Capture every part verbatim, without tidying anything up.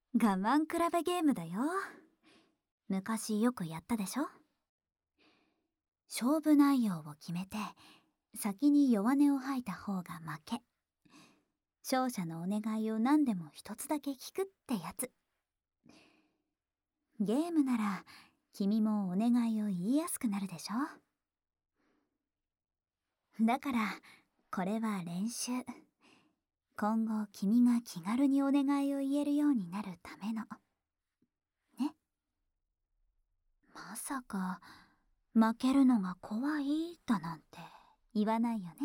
我慢比べゲームだよ。昔よくやったでしょ。勝負内容を決めて先に弱音を吐いた方が負け。勝者のお願いを何でも一つだけ聞くってやつ。ゲームなら君もお願いを言いやすくなるでしょ。だからこれは練習。今後君が気軽にお願いを言えるようになるためのね。まさか負けるのが怖いだなんて言わないよね。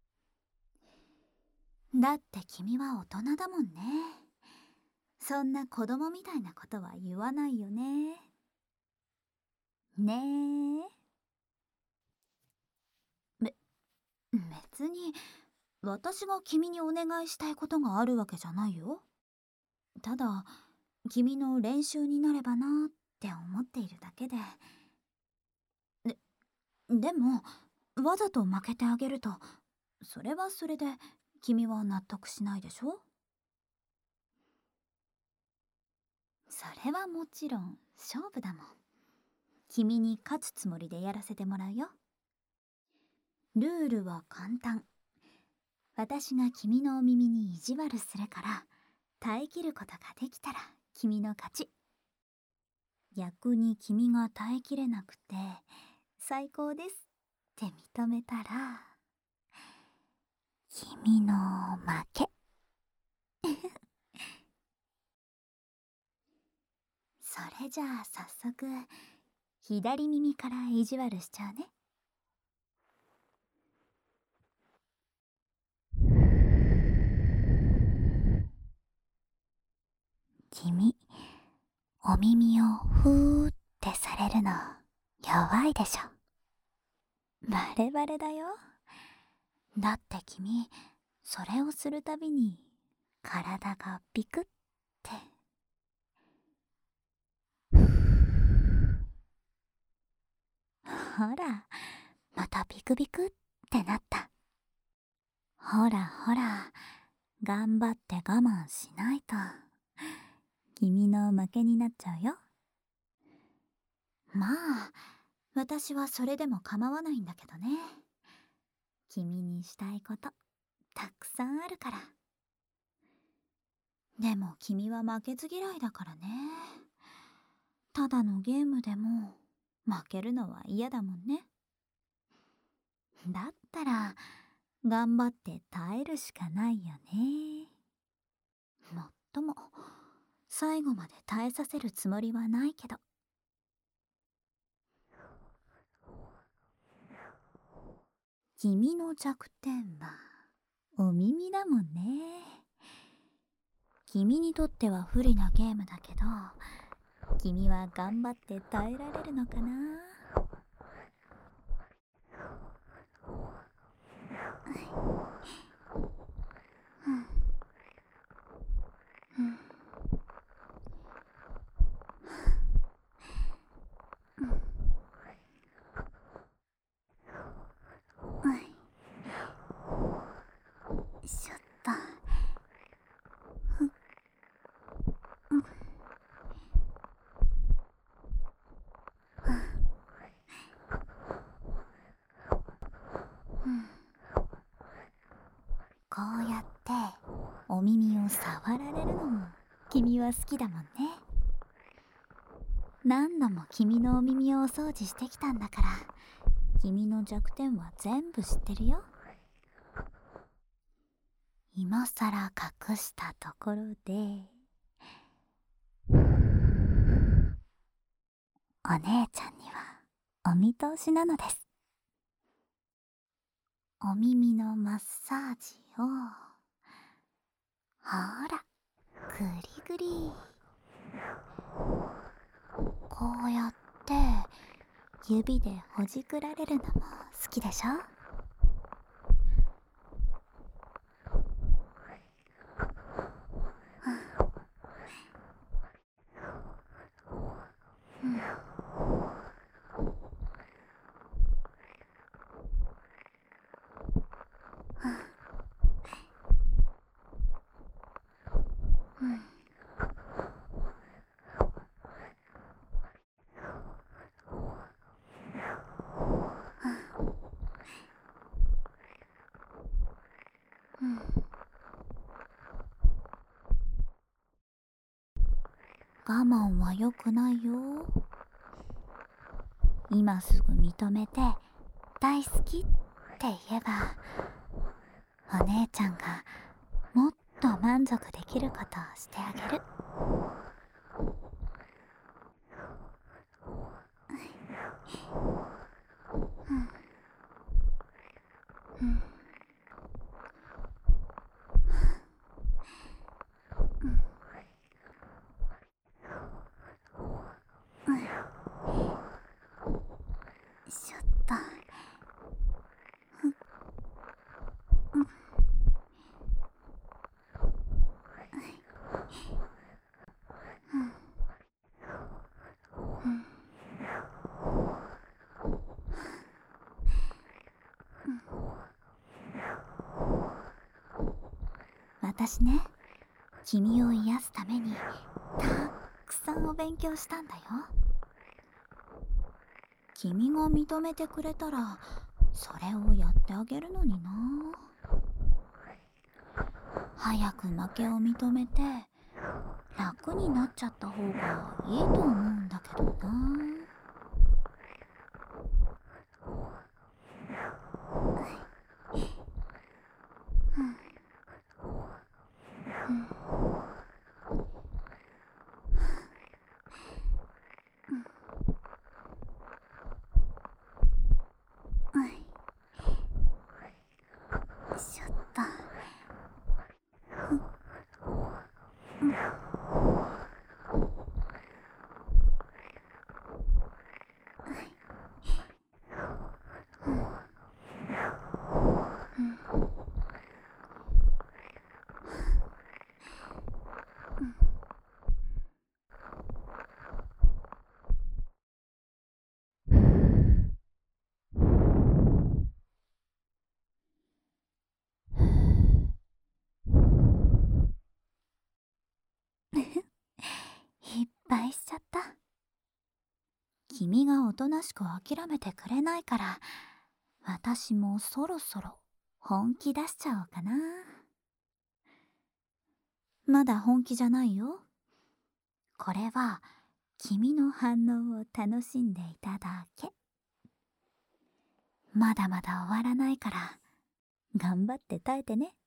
だって君は大人だもんね。そんな子供みたいなことは言わないよね。ねえ。べ、別に私が君にお願いしたいことがあるわけじゃないよ。ただ君の練習になればなって思っているだけで。で、でもわざと負けてあげるとそれはそれで君は納得しないでしょ。それはもちろん勝負だもん。君に勝つつもりでやらせてもらうよ。ルールは簡単。私が君のお耳に意地悪するから耐えきることができたら君の勝ち。逆に君が耐えきれなくて最高ですって認めたら君の負け。それじゃあ早速左耳から意地悪しちゃうね。君、お耳をふーってされるの弱いでしょ。バレバレだよ。だって君それをするたびに体がビクって。ほらまたビクビクってなった。ほらほら頑張って我慢しないと君の負けになっちゃうよ。まあ私はそれでも構わないんだけどね。君にしたいことたくさんあるから。でも君は負けず嫌いだからね。ただのゲームでも負けるのは嫌だもんね。だったら頑張って耐えるしかないよね。もっとも最後まで耐えさせるつもりはないけど。君の弱点はお耳だもんね。君にとっては不利なゲームだけど君は頑張って耐えられるのかな。ちょっとこうやってお耳を触られるのも君は好きだもんね。何度も君のお耳をお掃除してきたんだから君の弱点は全部知ってるよ。今さら隠したところでお姉ちゃんにはお見通しなのです。お耳のマッサージをほらグリグリ。こうやって指でほじくられるのも好きでしょ。 我慢は良くないよ。今すぐ認めて大好きって言えば、お姉ちゃんがもっと満足できることをしてあげる。うん、ちょっと、うん、うん、私ね、君を癒すためにたくさんお勉強したんだよ。君が認めてくれたらそれをやってあげるのにな。早く負けを認めて楽になっちゃった方がいいと思うんだけどな。ちょっと、いっぱいしちゃった。君がおとなしく諦めてくれないから、私もそろそろ本気出しちゃおうかな。まだ本気じゃないよ。これは君の反応を楽しんでいただけ。まだまだ終わらないから頑張って耐えてね。